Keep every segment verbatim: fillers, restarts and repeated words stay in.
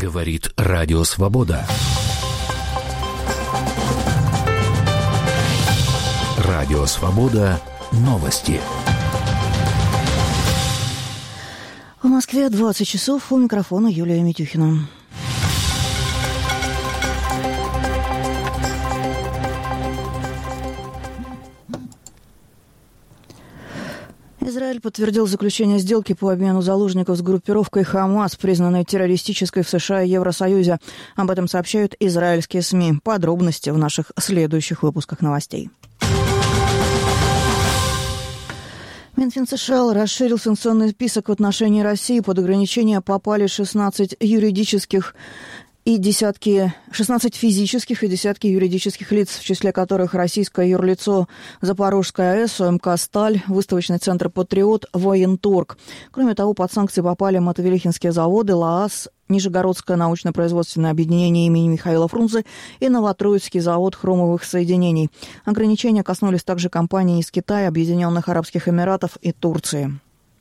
Говорит Радио Свобода. Радио Свобода. Новости. В Москве двадцать часов. У микрофона Юлия Митюхина. Израиль подтвердил заключение сделки по обмену заложников с группировкой «Хамас», признанной террористической в США и Евросоюзе. Об этом сообщают израильские СМИ. Подробности в наших следующих выпусках новостей. Минфин США расширил санкционный список в отношении России. Под ограничения попали шестнадцать юридических и десятки, шестнадцать физических и десятки юридических лиц, в числе которых российское юрлицо Запорожская АЭС, ОМК «Сталь», выставочный центр «Патриот», Военторг. Кроме того, под санкции попали Мотовилихинские заводы, ЛААС, Нижегородское научно-производственное объединение имени Михаила Фрунзе и Новотроицкий завод хромовых соединений. Ограничения коснулись также компаний из Китая, Объединенных Арабских Эмиратов и Турции.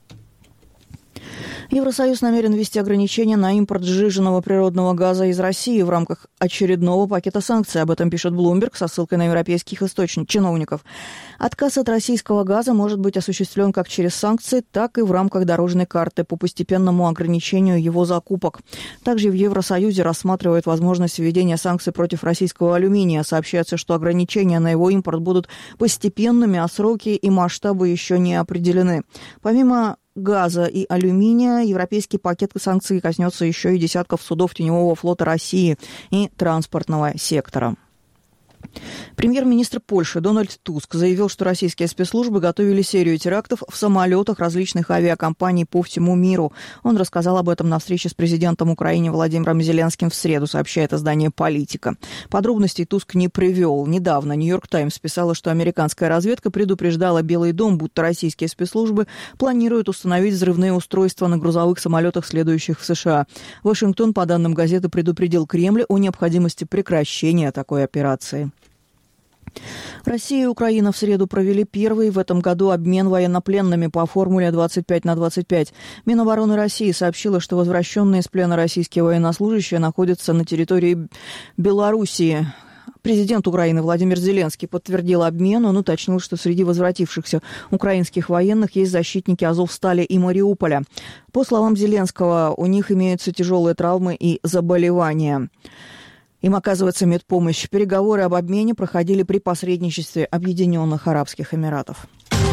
Евросоюз намерен ввести ограничения на импорт сжиженного природного газа из России в рамках очередного пакета санкций. Об этом пишет Bloomberg со ссылкой на европейских источников, чиновников. Отказ от российского газа может быть осуществлен как через санкции, так и в рамках дорожной карты по постепенному ограничению его закупок. Также в Евросоюзе рассматривают возможность введения санкций против российского алюминия. Сообщается, что ограничения на его импорт будут постепенными, а сроки и масштабы еще не определены. Помимо газа и алюминия, европейский пакет санкций коснется еще и десятков судов теневого флота России и транспортного сектора. Премьер-министр Польши Дональд Туск заявил, что российские спецслужбы готовили серию терактов в самолетах различных авиакомпаний по всему миру. Он рассказал об этом на встрече с президентом Украины Владимиром Зеленским в среду, сообщает издание «Политика». Подробностей Туск не привел. Недавно «Нью-Йорк Таймс» писала, что американская разведка предупреждала Белый дом, будто российские спецслужбы планируют установить взрывные устройства на грузовых самолетах, следующих в США. Вашингтон, по данным газеты, предупредил Кремль о необходимости прекращения такой операции. Россия и Украина в среду провели первый в этом году обмен военнопленными по формуле двадцать пять на двадцать пять. Минобороны России сообщила, что возвращенные из плена российские военнослужащие находятся на территории Белоруссии. Президент Украины Владимир Зеленский подтвердил обмен. Он уточнил, что среди возвратившихся украинских военных есть защитники Азовстали и Мариуполя. По словам Зеленского, у них имеются тяжелые травмы и заболевания. Им оказывается медпомощь. Переговоры об обмене проходили при посредничестве Объединенных Арабских Эмиратов.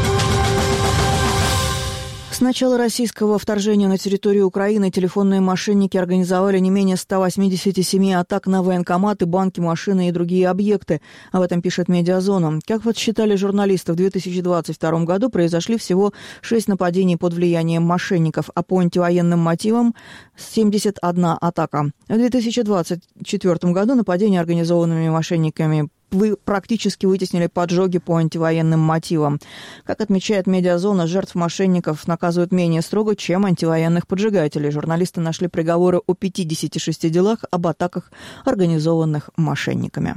С начала российского вторжения на территорию Украины телефонные мошенники организовали не менее ста восьмидесяти семи атак на военкоматы, банки, машины и другие объекты. Об этом пишет «Медиазона». Как подсчитали журналисты, в две тысячи двадцать втором году произошли всего шесть нападений под влиянием мошенников, а по антивоенным мотивам семьдесят одна атака. В две тысячи двадцать четвёртом году нападения организованными мошенниками вы практически вытеснили поджоги по антивоенным мотивам. Как отмечает «Медиазона», жертв мошенников наказывают менее строго, чем антивоенных поджигателей. Журналисты нашли приговоры о пятидесяти шести делах об атаках, организованных мошенниками.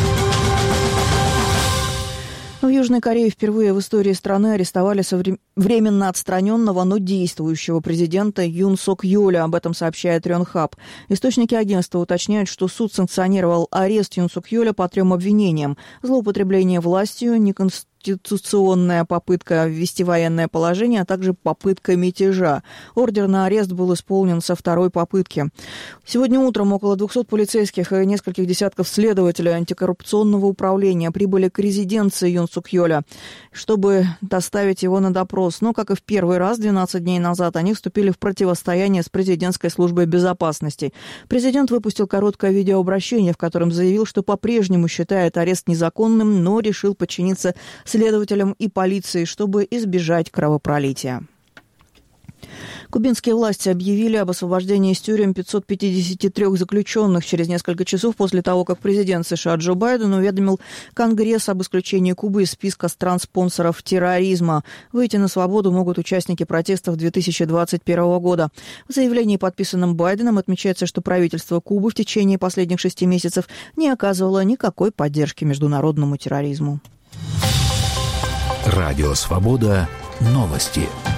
В Южной Корее впервые в истории страны арестовали временно отстраненного, но действующего президента Юн Сок Йоля. Об этом сообщает Рёнхаб. Источники агентства уточняют, что суд санкционировал арест Юн Сок Йоля по трем обвинениям: злоупотребление властью, неконституционная попытка ввести военное положение, а также попытка мятежа. Ордер на арест был исполнен со второй попытки. Сегодня утром около двухсот полицейских и нескольких десятков следователей антикоррупционного управления прибыли к резиденции Юн Сок Йоля, чтобы доставить его на допрос. Но, как и в первый раз, двенадцать дней назад, они вступили в противостояние с президентской службой безопасности. Президент выпустил короткое видеообращение, в котором заявил, что по-прежнему считает арест незаконным, но решил подчиниться следователям и полиции, чтобы избежать кровопролития. Кубинские власти объявили об освобождении из тюрем пятисот пятидесяти трёх заключенных через несколько часов после того, как президент США Джо Байден уведомил Конгресс об исключении Кубы из списка стран-спонсоров терроризма. Выйти на свободу могут участники протестов две тысячи двадцать первого года. В заявлении, подписанном Байденом, отмечается, что правительство Кубы в течение последних шести месяцев не оказывало никакой поддержки международному терроризму. Радио «Свобода». Новости.